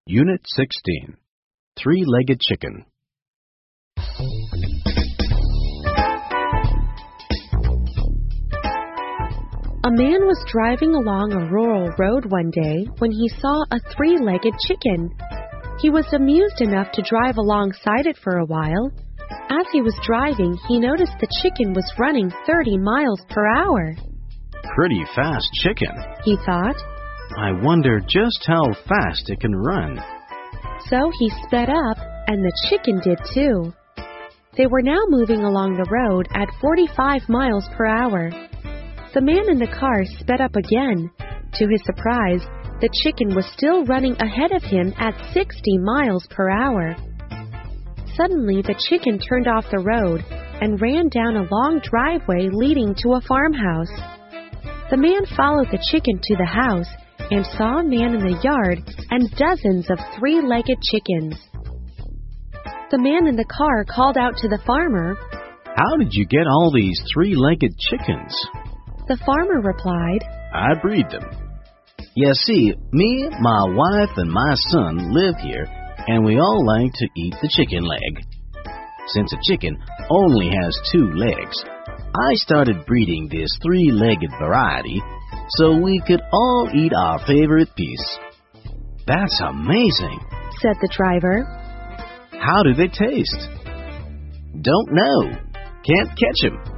Unit 16, Three-Legged Chicken. A man was driving along a rural road one day when he saw a three-legged chicken. He was amused enough to drive alongside it for a while. As he was driving, he noticed the chicken was running 30 miles per hour. Pretty fast chicken, he thought. I wonder just how fast it can run. So he sped up, and the chicken did too. They were now moving along the road at 45 miles per hour. The man in the car sped up again. To his surprise, the chicken was still running ahead of him at 60 miles per hour. Suddenly, the chicken turned off the road and ran down a long driveway leading to a farmhouse. The man followed the chicken to the house and saw a man in the yard and dozens of three-legged chickens. The man in the car called out to the farmer, How did you get all these three-legged chickens? The farmer replied, I breed them. You see, me, my wife, and my son live here, and we all like to eat the chicken leg. Since a chicken only has 2 legs, I started breeding this three-legged variety so we could all eat our favorite piece. That's amazing, said the driver. How do they taste? Don't know. Can't catch 'em.